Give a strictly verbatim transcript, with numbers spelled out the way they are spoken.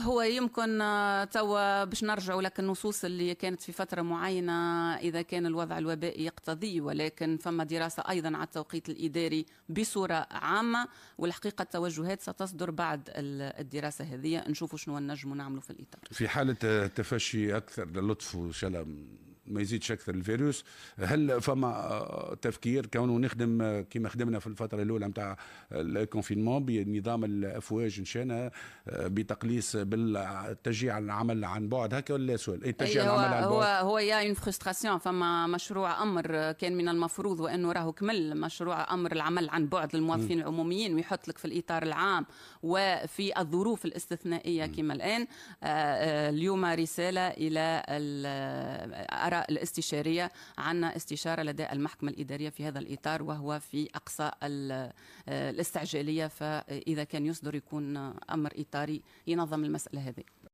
هو يمكن توا باش نرجعوا لك النصوص اللي كانت في فترة معينة إذا كان الوضع الوبائي يقتضي، ولكن فما دراسة أيضا على التوقيت الإداري بصورة عامة، والحقيقة التوجهات ستصدر بعد الدراسة هذه، نشوفوا شنو نجموا نعملوا في الإطار. في حالة تفشي أكثر لطف وشلل ما يزيدش أكثر الفيروس، هل فما تفكير كونه نخدم كما خدمنا في الفترة الأولى متاع الكونفينمون بنظام الأفواج نشانا بتقليص بالتشجيع العمل عن بعد هكا ولا سؤال تشجيع هو العمل عن بعد؟ هو هو يا اون فرستراسيون. فما مشروع امر كان من المفروض وانه راهو كمل، مشروع امر العمل عن بعد للموظفين العموميين، ويحط لك في الاطار العام وفي الظروف الاستثنائيه كما الان. اليوم رساله الى الاراء الاستشاريه، عنا استشاره لدى المحكمه الاداريه في هذا الاطار، وهو في اقصى الاستعجاليه، فاذا كان يصدر يكون امر اطاري ينظم المساله هذه.